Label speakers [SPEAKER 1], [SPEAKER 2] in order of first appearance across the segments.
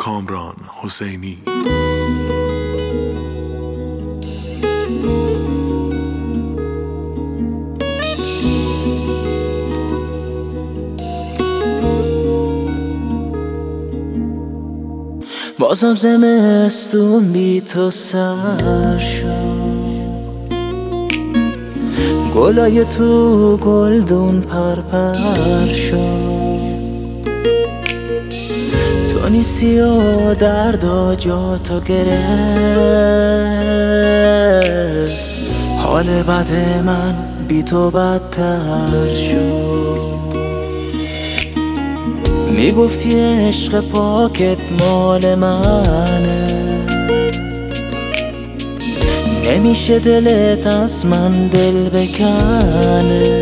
[SPEAKER 1] کامران حسینی.
[SPEAKER 2] بازم زمستون بی تو سر شد، گلای تو گلدون پرپر شد. تو نیستی و دردا جا تو گرفت، حال بد من بی تو بدتر شد. میگفتی عشق پاکت مال منه، نمیشه دلت از من دل بکنه.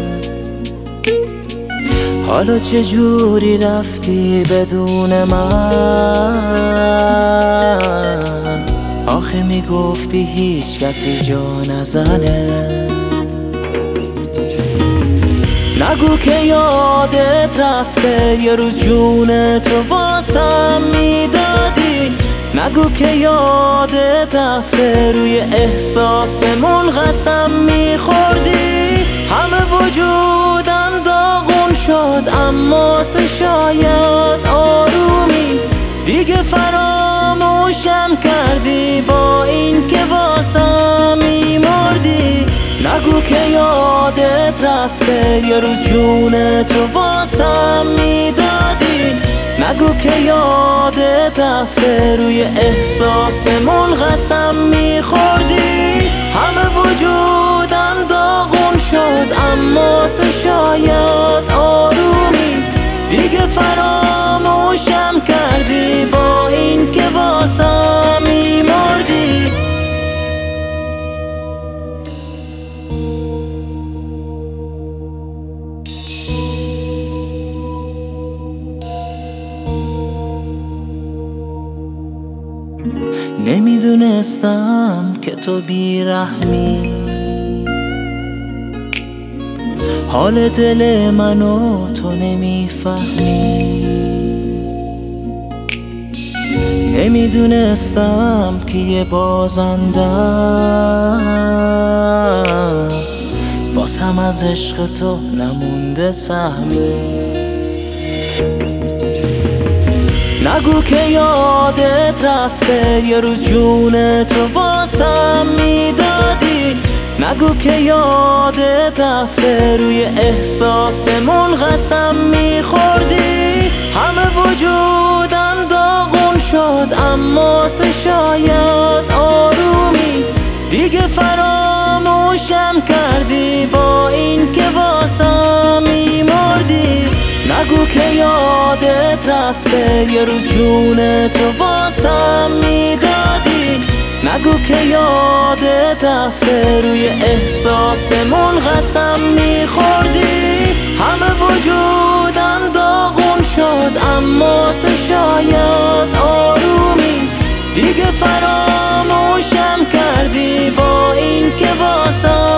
[SPEAKER 2] حالا چجوری رفتی بدون من؟ آخه میگفتی هیچ کسی جا نزنه. نگو که یادت رفته یه روز جون تو واسم میدادی. نگو که یادت رفته روی احساسمون قسم میخوردی. همه وجودم داغون شد اما تو شاید آرومی دیگه فراموشم کردی با این که واسم میمردی. نگو که یادت رفته یه روز جون تو واسم میدادی. نگو که یادت رفته روی احساسمون قسم میخوردی. همه وجودم داغون شد اما تو شاید آرومی دیگه فراموشم کردی با این که واسم میمردی. نمیدونستم که تو بیرحمی، حال دل منو تو نمیفهمی. نمیدونستم که یه بازندم واسم از عشق تو نمونده سهمی. نگو که یادت رفته یه روز جون تو واسم میدادی. نگو که یادت رفته روی احساسمون قسم میخوردی. همه وجودم داغون شد اما تو شاید آرومی دیگه فراموشم کردی با این که واسم میمردی. نگو که یادت رفته یه روز جون تو واسم میدادی. نگو که یادت رفته روی احساسمون قسم میخوردی. همه وجودم داغون شد اما تو شاید آرومی دیگه فراموشم کردی با این که واسم